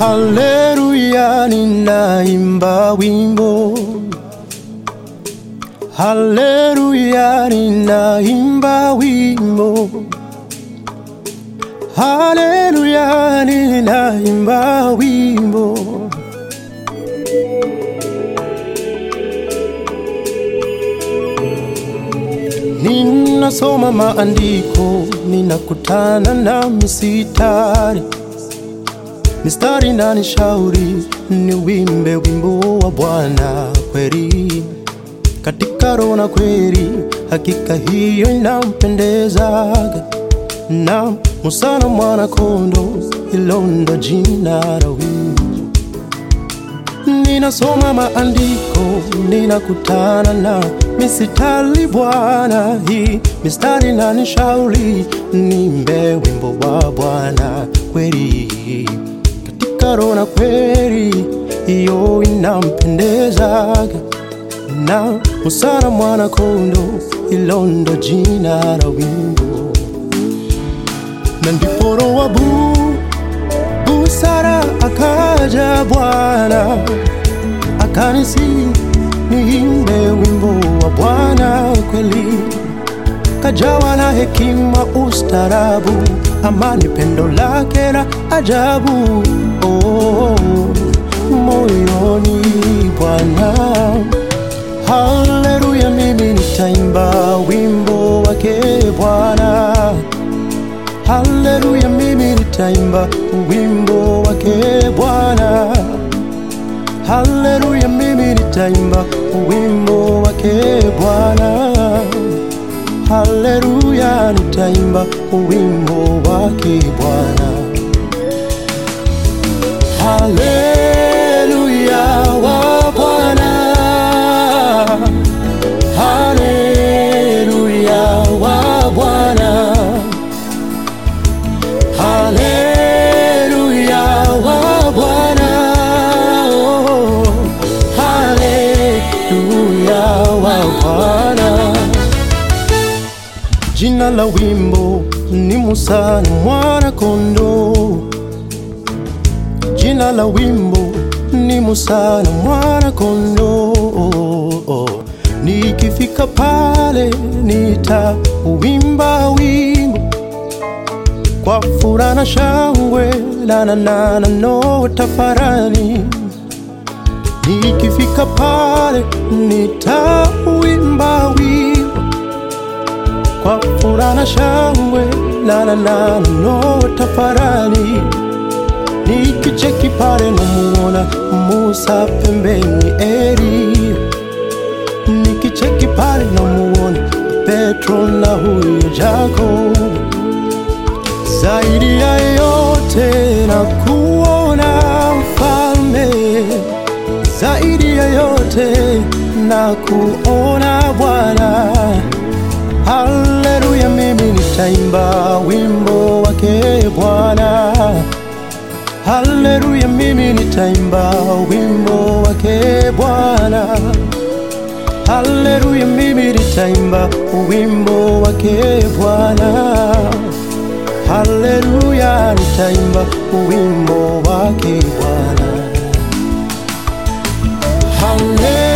Haleluya, ninaimba wimbo. Haleluya, ninaimba wimbo. Haleluya, ninaimba wimbo. Ninasoma maandiko, ninakutana na mistari na nishauri niwimbe wimbo wa Bwana kweli, katika roho na kweli, hakika hiyo inampendezaga. Na Musa na mwana kondoo, hilo ndo jina la wimbo. Ninasoma maandiko, ninakutana na mistari Bwana, hii mistari na nishauri niimbe wimbo wa Bwana kweli, katika roho na kweli, hiyo inampendezaga. Na Musa na mwana kondoo, hilo ndo jina la wimbo. Na ndipo roho wa busara akaja Bwana, akanisihi niimbe wimbo wa Bwana kweli, kajawa na hekima, ustarabu, amani, pendo lake la ajabu, moyoni Bwana. Haleluya, mimi nitaimba wimbo wake Bwana. Haleluya, mimi nitaimba wimbo wake Bwana. Haleluya, mimi nitaimba wimbo wake Bwana. Haleluya, nitaimba wimbo wake Bwana. Haleluya wa Bwana. Haleluya wa Bwana. Haleluya wa Bwana. Haleluya wa Bwana. Jina la wimbo ni Musa na mwana kondoo. Jina la wimbo ni Musa na mwana kondoo. Nikifika pale nitauimba wimbo kwa furaha na shangwe, na no tafarani. Nikifika pale nitauimba wimbo kwa furaha na shangwe, na no tafarani. Nikicheki pale namuona Musa pembeni Eli, nikicheki pale namuona Petro na huyu Yakobo. Zaidi ya yote na kuona mfalme, zaidi ya yote na kuona Bwana. Haleluya, mimi nitaimba wimbo wake Bwana. Haleluya, mimi nitaimba wimbo wake Bwana. Haleluya, mimi nitaimba wimbo wake Bwana. Haleluya, nitaimba wimbo wake Bwana. Haleluya.